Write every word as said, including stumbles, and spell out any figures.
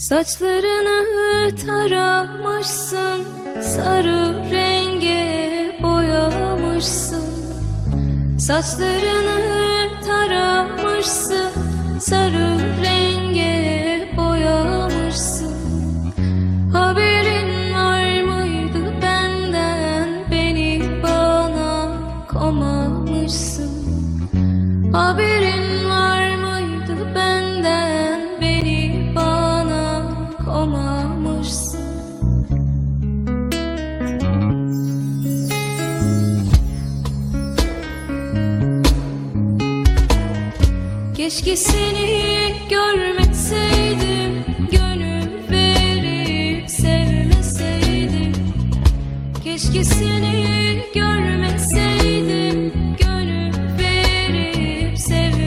Saçlarını taramışsın, sarı renge boyamışsın. Saçlarını taramışsın, sarı renge boyamışsın. Haberin var mıydı benden, beni bana komamışsın. Haberin var mıydı benden, beni bana komamışsın. Keşke seni görmeseydim, gönül verip sevmeseydim. Keşke seni görmeseydim, gönül verip sevmeseydim.